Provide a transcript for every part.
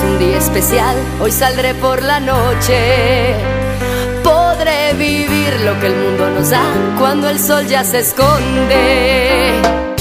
un día especial, hoy saldré por la noche. Podré vivir lo que el mundo nos da cuando el sol ya se esconde.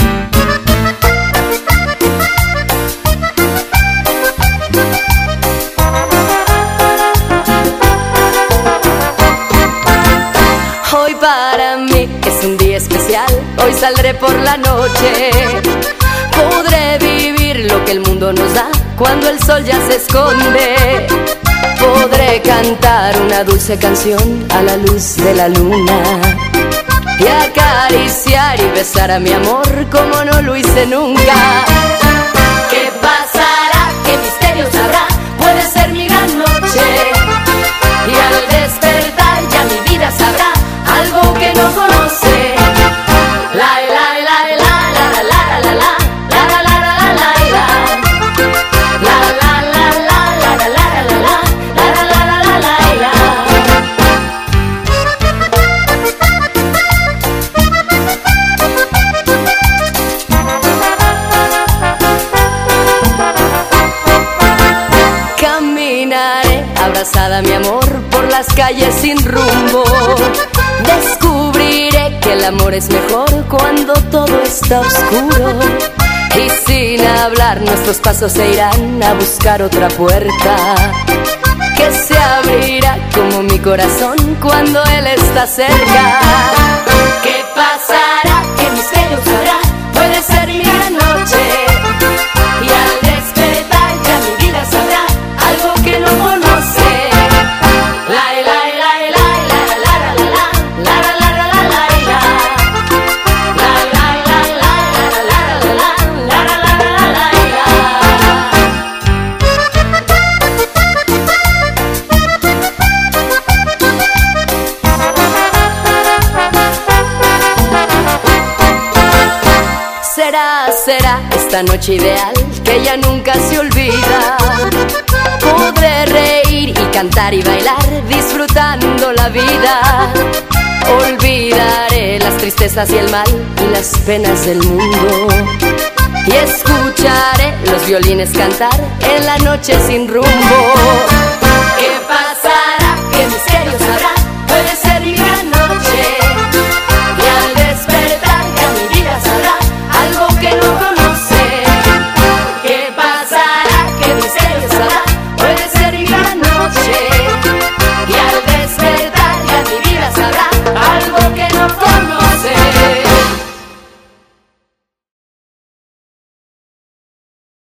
Hoy para mí es un día especial, hoy saldré por la noche. Podré vivir lo que el mundo nos da cuando el sol ya se esconde. Podré cantar una dulce canción a la luz de la luna y acariciar y besar a mi amor como no lo hice nunca. ¿Qué pasará? ¿Qué misterios habrá? Puede ser mi gran noche y al despertar ya mi vida sabrá algo que no conoce. La la la la la la la la la. Caminaré abrazada mi amor por las calles sin rumbo. Descubriré que el amor es mejor cuando todo está oscuro. Y sin hablar nuestros pasos se irán a buscar otra puerta que se abrirá como mi corazón cuando él está cerca. ¿Qué pasará? ¿Qué misterios habrá? Puede ser mi gran noche y al despertar ya mi vida sabrá algo que no conoce. La la la la la la la la la la la la la la la la la será esta noche ideal que ya nunca se olvida. Podré reír y cantar y bailar disfrutando la vida. Olvidaré las tristezas y el mal y las penas del mundo y escucharé los violines cantar en la noche sin rumbo. ¿Qué pasará? ¿Qué misterios habrá? Puede ser